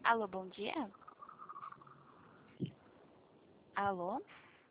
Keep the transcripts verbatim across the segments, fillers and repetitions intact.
Alô, bom dia. Alô?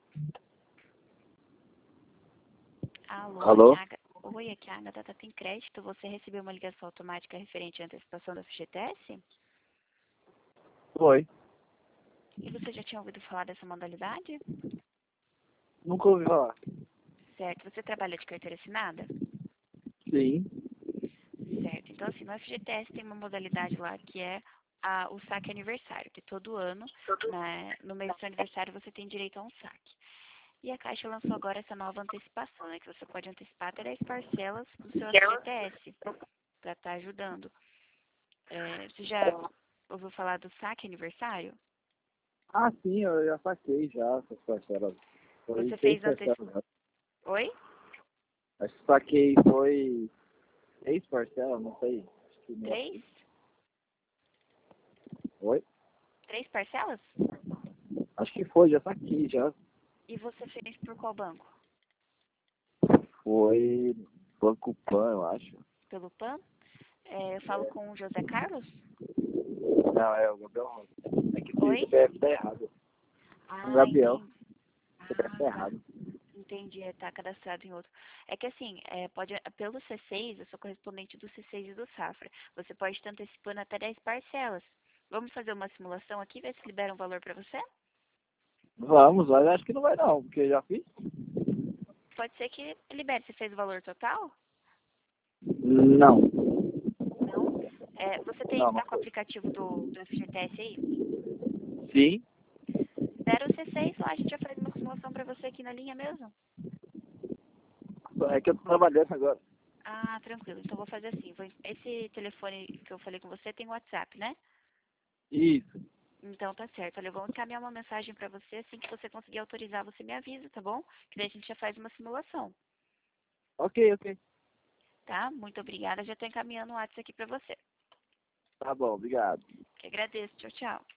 Alô, Alô? aqui é a Aga- Oi, aqui é a Agatha Tem Crédito. Você recebeu uma ligação automática referente à antecipação da F G T S? Oi. E você já tinha ouvido falar dessa modalidade? Nunca ouvi falar. Certo. Você trabalha de carteira assinada? Sim. Certo. Então, assim, no F G T S tem uma modalidade lá que é a- o saque aniversário, que todo ano, né, no mês do seu aniversário, você tem direito a um saque. E a Caixa lançou agora essa nova antecipação, né, que você pode antecipar até dez parcelas do seu F G T S, para estar ajudando. É, você já ouviu falar do saque aniversário? Ah, sim, eu já saquei já essas parcelas. Foi Você seis fez anteci... parcelas. Já. Oi? Acho que saquei foi seis parcelas, não sei. Acho que não. Três? Oi? Três parcelas? Acho que foi, já saquei já. E você fez por qual banco? Foi Banco Pan, eu acho. Pelo Pan? É, eu falo com o José Carlos? Não, é o Gabriel Rosa. É que esse Oi? C P F tá errado. O Ah, Gabriel, entendi. o C P F Ah, tá tá. errado. Entendi, está cadastrado em outro. É que assim, é, pode, pelo C seis, eu sou correspondente do C seis e do Safra. Você pode estar antecipando até dez parcelas. Vamos fazer uma simulação aqui, ver se libera um valor para você? Vamos, mas acho que não vai não, porque eu já fiz. Pode ser que libere. Você fez o valor total? Não. Não. É, você tem, Não, não tá com o foi. aplicativo do, do F G T S aí? Sim. Libera o C seis lá, a gente já faz uma simulação para você aqui na linha mesmo. É que eu tô trabalhando agora. Ah, tranquilo. Então vou fazer assim. Vou, esse telefone que eu falei com você tem WhatsApp, né? Isso. Então tá certo. Olha, eu vou encaminhar uma mensagem para você. Assim que você conseguir autorizar, você me avisa, tá bom? Que daí a gente já faz uma simulação, Ok, ok. tá? Muito obrigada. Já tô encaminhando o WhatsApp aqui para você. Tá bom, obrigado. Que agradeço. Tchau, tchau.